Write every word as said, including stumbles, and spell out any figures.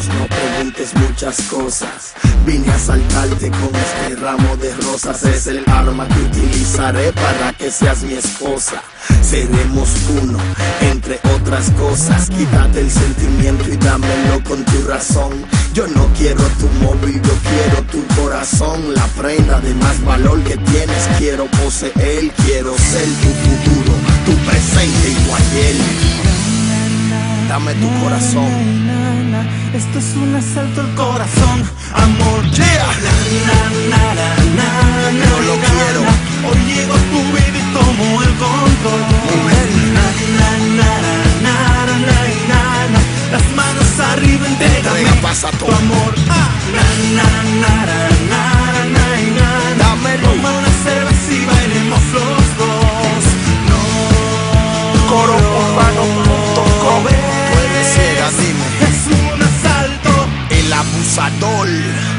no preguntes muchas cosas. Vine a asaltarte con este ramo de rosas. Es el arma que utilizaré para que seas mi esposa. Seremos uno, entre otras cosas. Quítate el sentimiento y dámelo con tu razón. Yo no quiero tu móvil, yo quiero tu corazón. La prenda de más valor que tienes quiero poseer. Quiero ser tu futuro, tu presente y tu ayer. Dame tu corazón. Esto es un asalto al corazón. Amor, yeah. No lo quiero. Hoy llego a tu vida y tomo el control. Mujer. Las manos arriba, entrégame pasa tu todo. amor. Ah. Dámelo. Toma una cerveza y bailemos los dos. No. coro urbano punto com. Tú eres ciega, dime. Es un asalto. El abusador.